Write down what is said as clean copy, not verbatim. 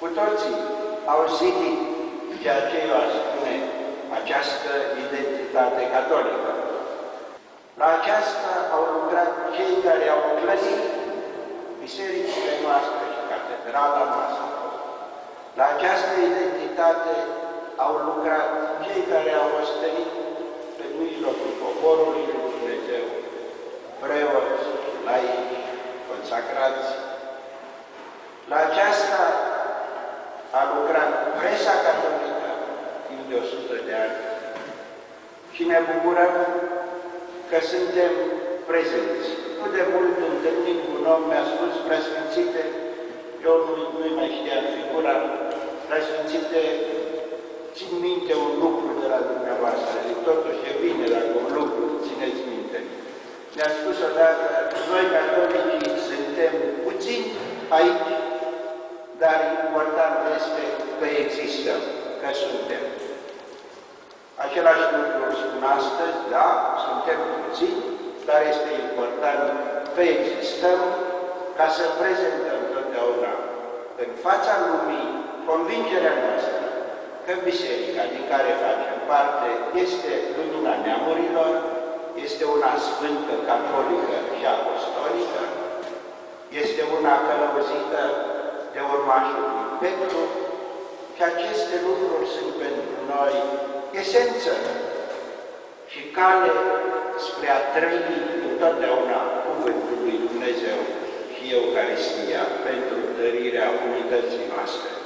Cu toții au zidit ceea ce eu aș spune această identitate catolică. La aceasta au lucrat cei care au clădit bisericile noastre și catedrala noastră. La această identitate au lucrat cei care au ostenit pe mijlocul poporului lui Dumnezeu, preoți, laici, consacrați. La aceasta a lucrat presa catolică timp de 100 de ani și ne bucurăm că suntem prezenți. Nu de mult întâlnind un om mi-a spus: Preasfințite, eu nu-i mai știam figura, Preasfințite, țin minte un lucru de la dumneavoastră, totuși e bine dacă un lucru țineți minte. Mi-a spus odată: noi catolicii suntem puțini aici, dar important este că existăm, că suntem. Același lucru spun astăzi: da, suntem puțini, dar este important că existăm ca să prezentăm totdeauna în fața lumii convingerea noastră că biserica din care facem parte este lumina neamurilor, este una sfântă, catolică și apostolică, este una călăuzită de urmașul lui Petru și aceste lucruri sunt pentru noi esență și cale spre a trăi întotdeauna cuvântul lui Dumnezeu și Eucaristia pentru întărirea unității noastre.